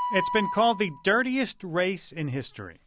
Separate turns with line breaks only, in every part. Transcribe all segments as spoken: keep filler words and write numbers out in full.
It's been called the dirtiest race in history.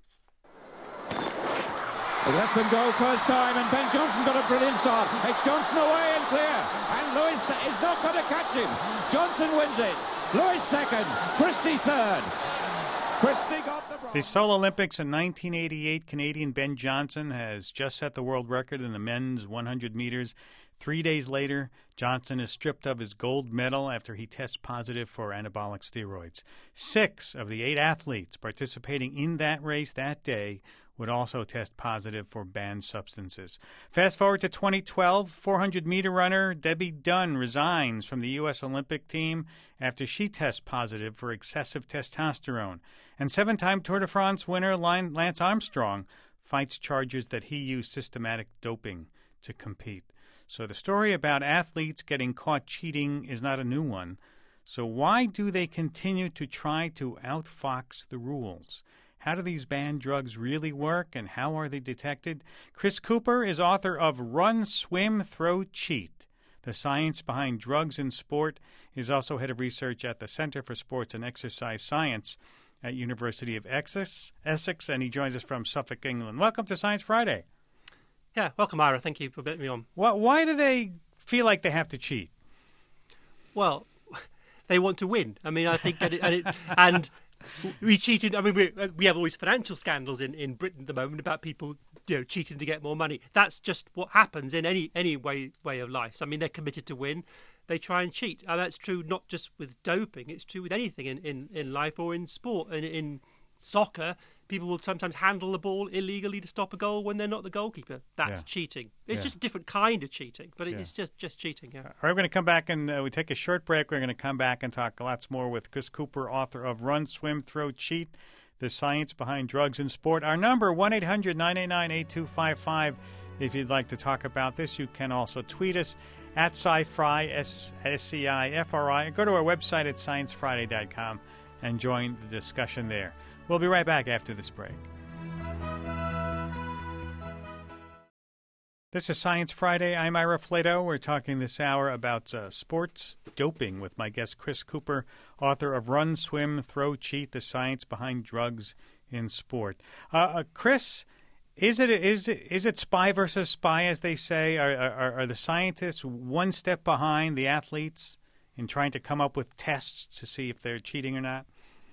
He lets them go first time, and Ben Johnson got a brilliant start. It's Johnson away and clear, and Lewis is not going to catch him. Johnson wins it. Lewis second, Christie third. Christie got the bronze.
The Seoul Olympics in nineteen eighty-eight, Canadian Ben Johnson has just set the world record in the men's one hundred meters. Three days later, Johnson is stripped of his gold medal after he tests positive for anabolic steroids. Six of the eight athletes participating in that race that day would also test positive for banned substances. Fast forward to twenty twelve, four hundred meter runner Debbie Dunn resigns from the U S Olympic team after she tests positive for excessive testosterone. And seven-time Tour de France winner Lance Armstrong fights charges that he used systematic doping to compete. So the story about athletes getting caught cheating is not a new one. So why do they continue to try to outfox the rules? How do these banned drugs really work, and how are they detected? Chris Cooper is author of Run, Swim, Throw, Cheat: The Science Behind Drugs in Sport. He's also head of research at the Center for Sports and Exercise Science at University of Essex, Essex, and he joins us from Suffolk, England. Welcome to Science Friday.
Yeah, welcome, Ira. Thank you for getting me on.
Why, why do they feel like they have to cheat?
Well, they want to win. I mean, I think, and, it, and, it, and we cheated. I mean, we we have all these financial scandals in, in Britain at the moment about people, you know, cheating to get more money. That's just what happens in any any way way of life. So, I mean, they're committed to win. They try and cheat, and that's true not just with doping. It's true with anything in, in, in life or in sport. In, in soccer, people will sometimes handle the ball illegally to stop a goal when they're not the goalkeeper. That's
yeah. cheating.
It's
yeah.
just a different kind of cheating, but
yeah.
it's just, just cheating. Yeah.
All right, we're going to come back and uh, we take a short break. We're going to come back and talk lots more with Chris Cooper, author of Run, Swim, Throw, Cheat: The Science Behind Drugs in Sport. Our number, one eight hundred nine eight nine eight two five five. If you'd like to talk about this, you can also tweet us at SciFri, S C I F R I. Go to our website at science friday dot com and join the discussion there. We'll be right back after this break. This is Science Friday. I'm Ira Flato. We're talking this hour about uh, sports doping with my guest Chris Cooper, author of Run, Swim, Throw, Cheat: The Science Behind Drugs in Sport. Uh, uh, Chris, is it is it, is it spy versus spy, as they say? Are, are, are the scientists one step behind the athletes in trying to come up with tests to see if they're cheating or not?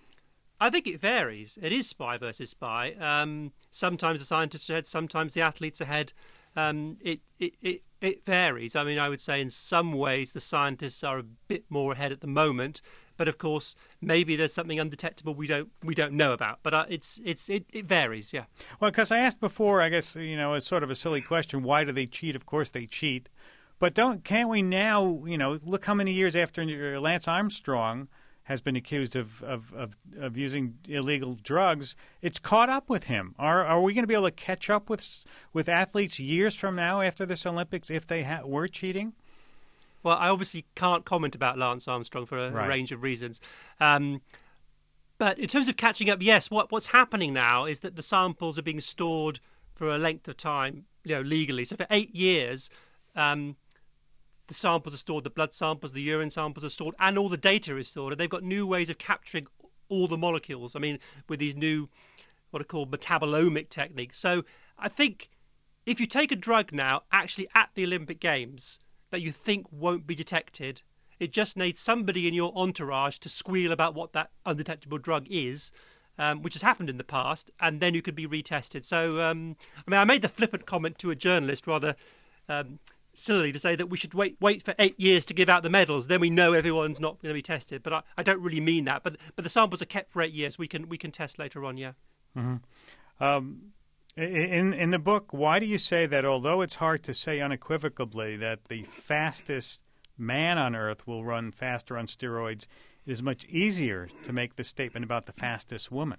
I think it varies. It is spy versus spy. Um, sometimes the scientists are ahead, sometimes the athletes are ahead. Um, it, it, it, it varies. I mean, I would say in some ways the scientists are a bit more ahead at the moment, but of course maybe there's something undetectable we don't we don't know about. But uh, it's it's it, it varies, yeah.
Well, because I asked before, I guess you know, it's sort of a silly question. Why do they cheat? Of course they cheat, but don't can't we now? You know, look how many years after Lance Armstrong has been accused of, of, of, of using illegal drugs, it's caught up with him. Are are we going to be able to catch up with with athletes years from now after this Olympics if they ha- were cheating?
Well, I obviously can't comment about Lance Armstrong for a,
right.
a range of reasons. Um, but in terms of catching up, yes, what what's happening now is that the samples are being stored for a length of time, you know, legally. So for eight years, um, the samples are stored, the blood samples, the urine samples are stored, and all the data is stored. And they've got new ways of capturing all the molecules. I mean, with these new, what are called metabolomic techniques. So I think if you take a drug now, actually at the Olympic Games, that you think won't be detected, it just needs somebody in your entourage to squeal about what that undetectable drug is, um, which has happened in the past, and then you could be retested. So, um, I mean, I made the flippant comment to a journalist rather um, silly to say that we should wait wait for eight years to give out the medals, then we know everyone's not going to be tested. But I, I don't really mean that. But but the samples are kept for eight years. We can we can test later on. Yeah.
Mm-hmm. Um, in in the book, why do you say that although it's hard to say unequivocally that the fastest man on Earth will run faster on steroids, it is much easier to make the statement about the fastest woman?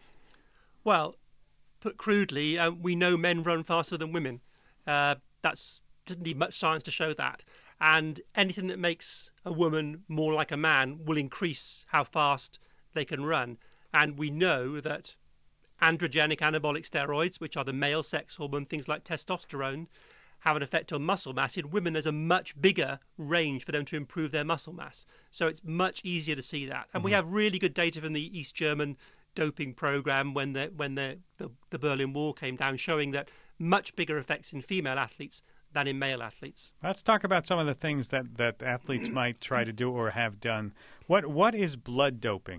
Well, put crudely, uh, we know men run faster than women. Uh, that's doesn't need much science to show that. And anything that makes a woman more like a man will increase how fast they can run. And we know that androgenic anabolic steroids, which are the male sex hormone, things like testosterone, have an effect on muscle mass. In women, there's a much bigger range for them to improve their muscle mass. So it's much easier to see that. And mm-hmm. we have really good data from the East German doping program when the when the, the, the Berlin Wall came down, showing that much bigger effects in female athletes than in male athletes.
Let's talk about some of the things that, that athletes might try to do or have done. What What is blood doping?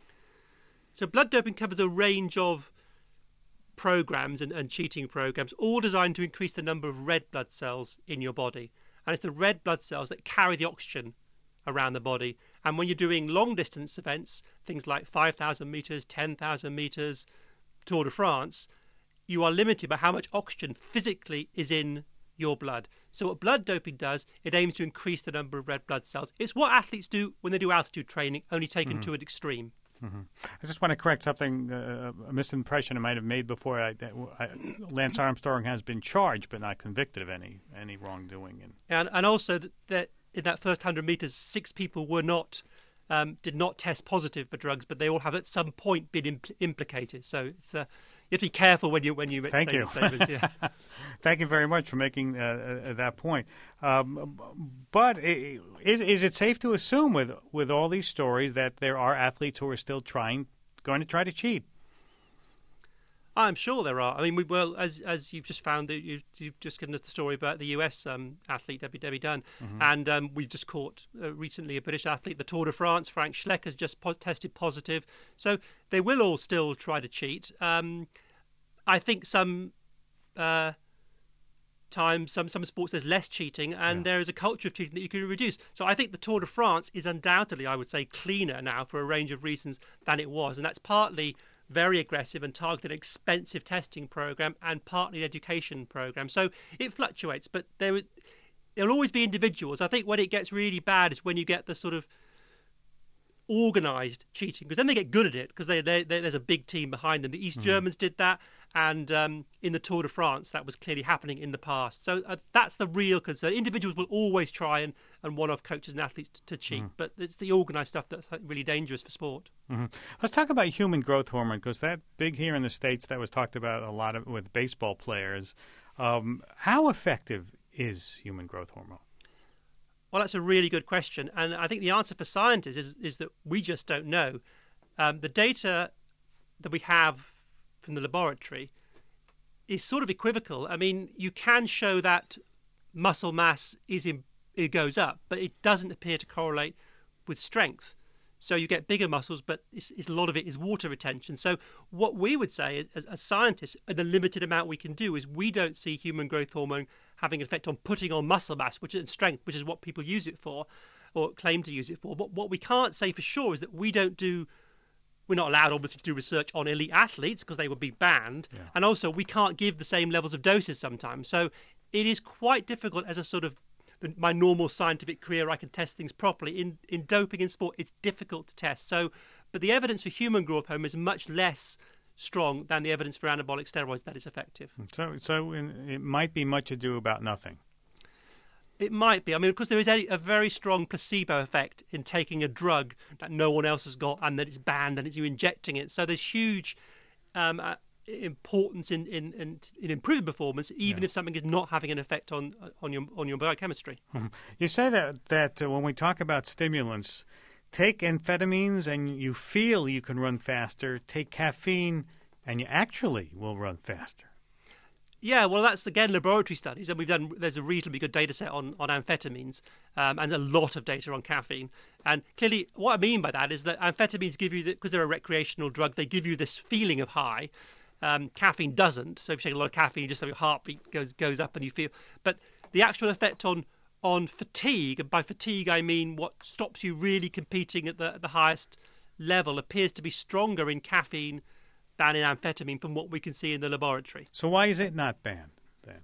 So blood doping covers a range of programs and, and cheating programs, all designed to increase the number of red blood cells in your body. And it's the red blood cells that carry the oxygen around the body. And when you're doing long distance events, things like five thousand meters, ten thousand meters, Tour de France, you are limited by how much oxygen physically is in your blood. So what blood doping does, it aims to increase the number of red blood cells. It's what athletes do when they do altitude training, only taken mm-hmm. to an extreme.
Mm-hmm. I just want to correct something, uh, a misimpression I might have made before. I, I, Lance Armstrong has been charged but not convicted of any any wrongdoing. And
and, and also that, that in that first one hundred meters, six people were not um, did not test positive for drugs, but they all have at some point been impl- implicated. So it's uh, you have to be careful when you when you
Thank
say
you.
these statements. Yeah.
Thank you very much for making uh, uh, that point. Um, but is is it safe to assume with with all these stories that there are athletes who are still trying going to try to cheat?
I'm sure there are. I mean, we well as as you've just found that you you've just given us the story about the U S um, athlete Debbie Debbie Dunn, mm-hmm. and um, we've just caught uh, recently a British athlete, the Tour de France, Frank Schleck, has just po- tested positive. So they will all still try to cheat. Um, I think some uh, times, some some sports there's less cheating, and yeah. there is a culture of cheating that you can reduce. So I think the Tour de France is undoubtedly, I would say, cleaner now for a range of reasons than it was, and that's partly very aggressive and targeted expensive testing program and partly an education program. So it fluctuates, but there will always be individuals. I think when it gets really bad is when you get the sort of organised cheating, because then they get good at it because they, they, they, there's a big team behind them. The East mm. Germans did that, and um, in the Tour de France that was clearly happening in the past. So uh, that's the real concern. Individuals will always try and, and one-off coaches and athletes to, to cheat, mm. but it's the organised stuff that's really dangerous for sport.
Mm-hmm. Let's talk about human growth hormone, because that's big here in the States. That was talked about a lot of, with baseball players. Um, how effective is human growth hormone?
Well, that's a really good question, and I think the answer for scientists is, is that we just don't know. Um, the data that we have from the laboratory is sort of equivocal. I mean, you can show that muscle mass is in, it goes up, but it doesn't appear to correlate with strength. So you get bigger muscles, but it's, it's, a lot of it is water retention. So what we would say as, as scientists, and the limited amount we can do, is we don't see human growth hormone having an effect on putting on muscle mass, which is strength, which is what people use it for or claim to use it for. But what we can't say for sure is that we don't do, we're not allowed obviously to do research on elite athletes because they would be banned. Yeah. And also we can't give the same levels of doses sometimes. So it is quite difficult as a sort of my normal scientific career, I can test things properly. In in doping in sport, it's difficult to test. So, but the evidence for human growth hormone is much less strong than the evidence for anabolic steroids that is effective.
So, so in, it might be much ado about nothing.
It might be. I mean, of course, there is a, a very strong placebo effect in taking a drug that no one else has got and that it's banned and it's you injecting it. So there's huge um, uh, importance in, in, in, in improving performance, even yeah. if something is not having an effect on on your on your biochemistry.
Mm-hmm. You say that that uh, when we talk about stimulants, take amphetamines and you feel you can run faster. Take caffeine and you actually will run faster.
Yeah, well, that's again laboratory studies, and we've done. There's a reasonably good data set on on amphetamines, um, and a lot of data on caffeine. And clearly, what I mean by that is that amphetamines give you, because they're a recreational drug, they give you this feeling of high. Um, caffeine doesn't. So if you take a lot of caffeine, you just have your heartbeat goes goes up and you feel. But the actual effect on on fatigue, and by fatigue I mean what stops you really competing at the the highest level, appears to be stronger in caffeine than in amphetamine from what we can see in the laboratory.
So why is it not banned then?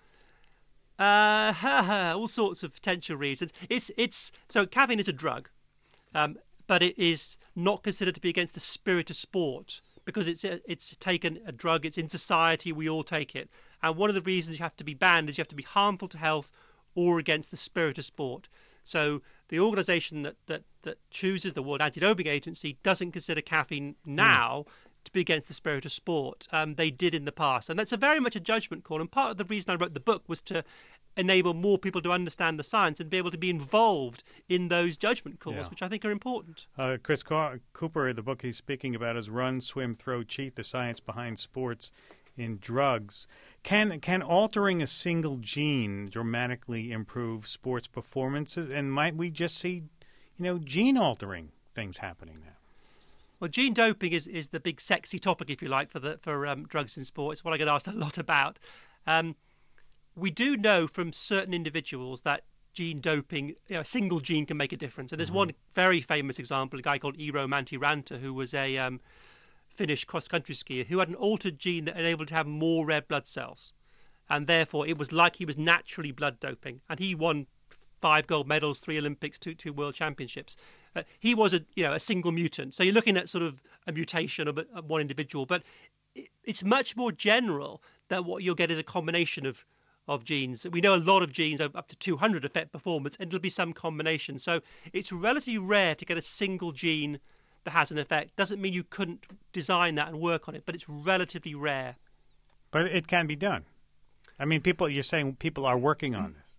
Uh, all sorts of potential reasons. It's it's so caffeine is a drug, um, but it is not considered to be against the spirit of sport. Because it's it's taken a drug, it's in society, we all take it. And one of the reasons you have to be banned is you have to be harmful to health or against the spirit of sport. So the organisation that, that, that chooses the World Anti-Doping Agency doesn't consider caffeine now mm. to be against the spirit of sport. Um, they did in the past. And that's a very much a judgment call. And part of the reason I wrote the book was to enable more people to understand the science and be able to be involved in those judgment calls,
Yeah.
which I think are important.
Uh, Chris Co- Cooper, the book he's speaking about is Run, Swim, Throw, Cheat, The Science Behind Sports in Drugs. Can can altering a single gene dramatically improve sports performances? And might we just see, you know, gene-altering things happening now?
Well, gene doping is, is the big sexy topic, if you like, for the for um, drugs in sport. It's what I get asked a lot about. Um, we do know from certain individuals that gene doping, you know, a single gene can make a difference. And there's mm-hmm. one very famous example, a guy called Eero Mäntyranta, who was a um, Finnish cross-country skier who had an altered gene that enabled him to have more red blood cells. And therefore, it was like he was naturally blood doping. And he won five gold medals, three Olympics, two, two world championships. Uh, he was a, you know, a single mutant. So you're looking at sort of a mutation of, a, of one individual. But it, it's much more general that what you'll get is a combination of of genes. We know a lot of genes, up to two hundred, affect performance, and it'll be some combination. So it's relatively rare to get a single gene that has an effect. Doesn't mean you couldn't design that and work on it, but it's relatively rare.
But it can be done. I mean, people. You're saying people are working on this.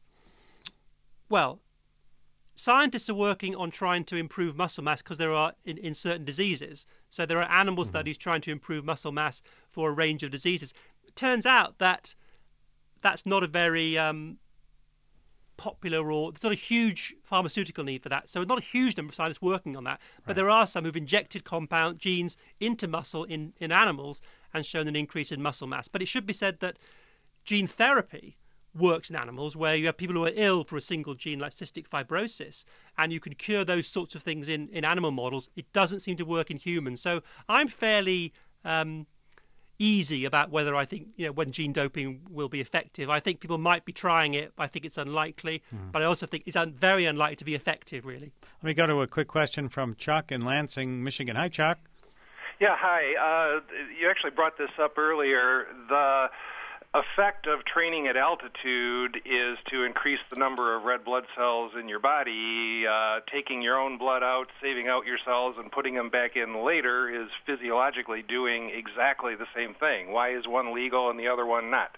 Well, scientists are working on trying to improve muscle mass because there are in, in certain diseases. So there are animal mm-hmm. studies trying to improve muscle mass for a range of diseases. It turns out that that's not a very um, popular, or there's not a huge pharmaceutical need for that. So not a huge number of scientists working on that. But right. there are some who've injected compound genes into muscle in, in animals and shown an increase in muscle mass. But it should be said that gene therapy works in animals where you have people who are ill for a single gene like cystic fibrosis, and you can cure those sorts of things in, in animal models. It doesn't seem to work in humans. So I'm fairly um, easy about whether I think, you know, when gene doping will be effective. I think people might be trying it. I think it's unlikely, mm. but I also think it's un- very unlikely to be effective, really.
Let me go to a quick question from Chuck in Lansing, Michigan. Hi, Chuck.
Yeah, hi. Uh, you actually brought this up earlier. The effect of training at altitude is to increase the number of red blood cells in your body. Uh, taking your own blood out, saving out your cells, and putting them back in later is physiologically doing exactly the same thing. Why is one legal and the other one not?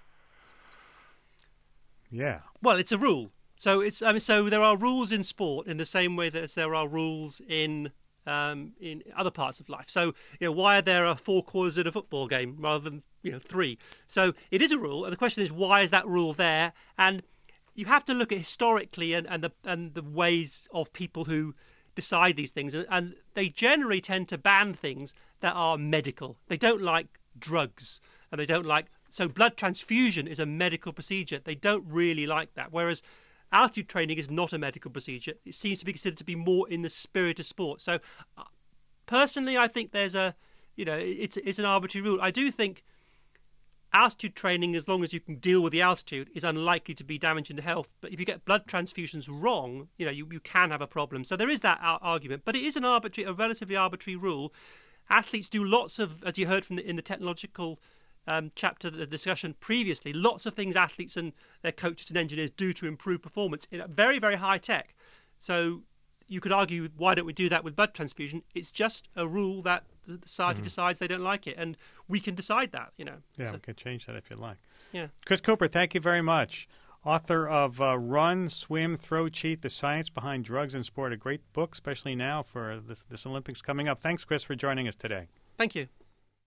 Yeah.
Well, it's a rule. So it's I mean, so there are rules in sport in the same way that there are rules in Um, in other parts of life. So, you know, why are there are four quarters in a football game rather than, you know, three? So it is a rule, and the question is, why is that rule there? And you have to look at historically and, and the and the ways of people who decide these things, and, and they generally tend to ban things that are medical. They don't like drugs, and they don't like so blood transfusion is a medical procedure. They don't really like that, whereas altitude training is not a medical procedure. It seems to be considered to be more in the spirit of sport. So, uh, personally, I think there's a, you know, it's it's an arbitrary rule. I do think altitude training, as long as you can deal with the altitude, is unlikely to be damaging to health. But if you get blood transfusions wrong, you know, you, you can have a problem. So there is that ar- argument. But it is an arbitrary, a relatively arbitrary rule. Athletes do lots of, as you heard from the, in the technological Um, chapter, the discussion previously, lots of things athletes and their coaches and engineers do to improve performance in a very, very high tech. So you could argue, why don't we do that with blood transfusion? It's just a rule that the society mm-hmm. decides they don't like it, and we can decide that, you know.
Yeah,
so,
we can change that if you like.
Yeah.
Chris Cooper, thank you very much. Author of uh, Run, Swim, Throw, Cheat, The Science Behind Drugs in Sport, a great book, especially now for this, this Olympics coming up. Thanks, Chris, for joining us today.
Thank you.